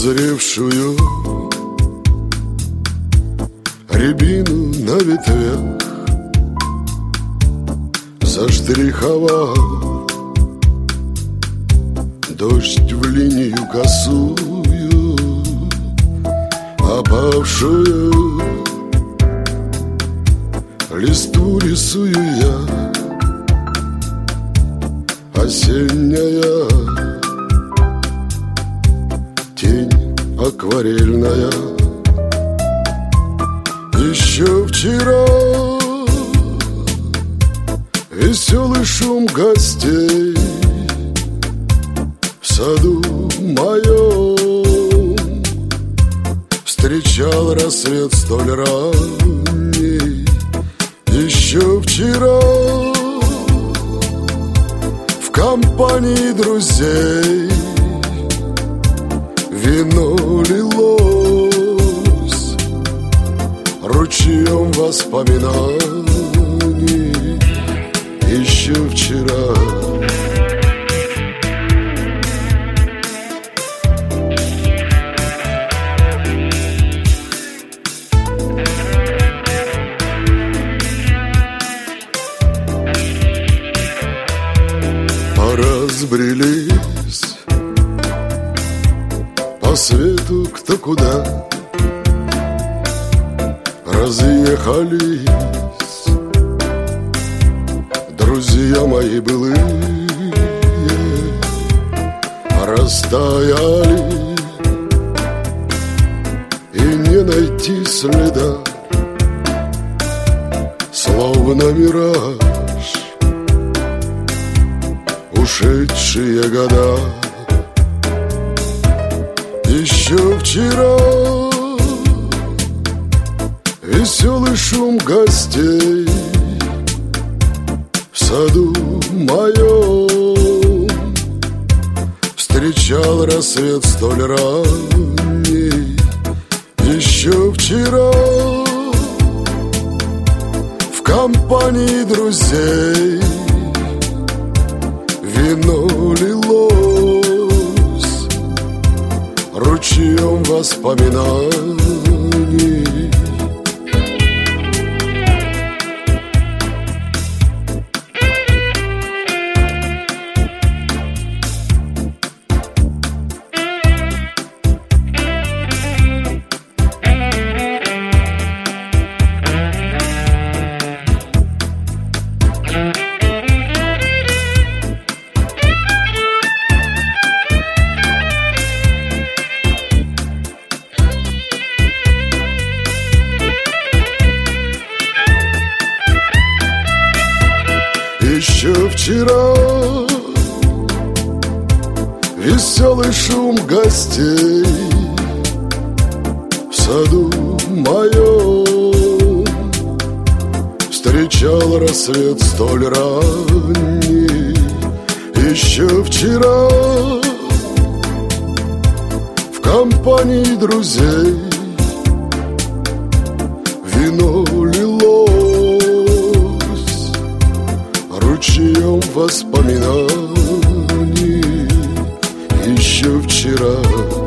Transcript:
созревшую рябину на ветвях заштриховал дождь в линию косую, опавшую листву рисую я, осенняя тень акварельная. Еще вчера веселый шум гостей в саду моем встречал рассвет столь ранний. Еще вчера в компании друзей вино лилось ручьем воспоминаний. Еще вчера разбрелись по свету кто куда, разъехались друзья мои былые, растаяли и не найти следа, словно мираж ушедшие года. Еще вчера веселый шум гостей в саду моем встречал рассвет столь ранний. Еще вчера в компании друзей вино лилось ручьем воспоминаний. Еще вчера веселый шум гостей в саду моем встречал рассвет столь ранний. Еще вчера в компании друзей вино лилось ручьем воспоминаний. Еще вчера